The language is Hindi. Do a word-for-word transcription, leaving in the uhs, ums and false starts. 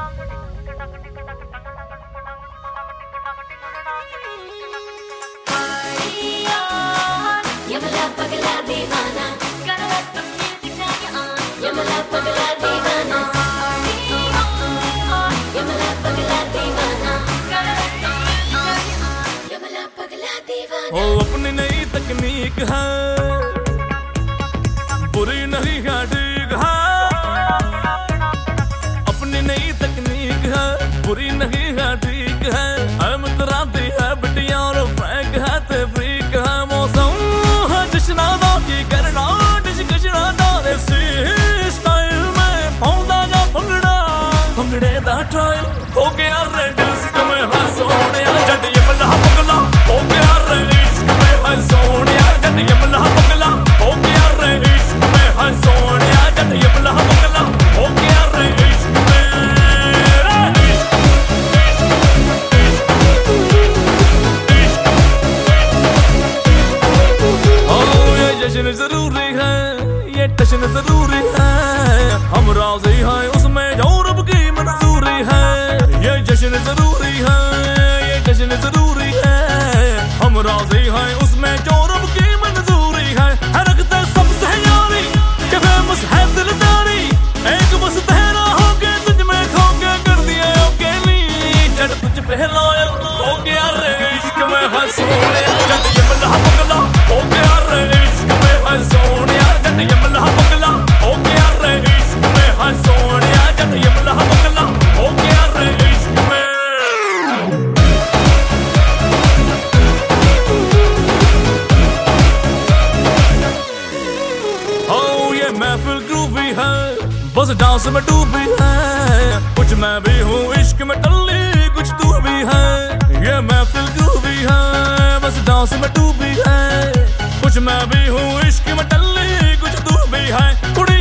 ओ अपनी नई तकनीक है, बुरी नहीं है, ठीक है। अपनी नई तकनीक है, बुरी नहीं है, ठीक है। हम तराती है बिटिया और फ्रैंक है ते फ्रीक है। मौसम है जश्ना दा की करना डिश कशना दा देसी स्टाइल में पौंदा जा भंगड़ा भंगड़े दा ट्रायल हो गया रेड इश्क में है सोनिया जट यमला पगला हो गया रे इश्क में है सोनिया जट यमला पगला हो गया रे इश्क में है सोनिया जट यमला पगला हो गया रे इश्क में। जश्न जरूरी है, ये टशन जरूरी है, हम राजी हैं उसमें जो रब की मंजूरी है। ये जश्न जरूरी है, ये जश्न जरूरी है, हम राजी हैं उसमें जो रब की मंजूरी है। रखते सबसे यारी के फेमस है दिलदारी, एक बस तेरा हो के तुझ में खो के कर दिया अकेली जब तुझ पे लॉयल हो गया रे इश्क में है सोनिया जब ये मल्ला पगला हो गया रे इश्क में है सोनिया जब ये मल्ला पगला हो गया रे इश्क में है सोनिया जब ये मल्ला पगला हो गया रे इश्क में। ओ ये महफिल ग्रूवी है, बस डांस में डूबी है, कुछ मैं भी हूँ इश्क में टल्ली कुछ तू भी है। ये महफिल ग्रूवी है, बस डांस में डूबी है, कुछ मैं भी हूँ इश्क में टल्ली कुछ तू भी है।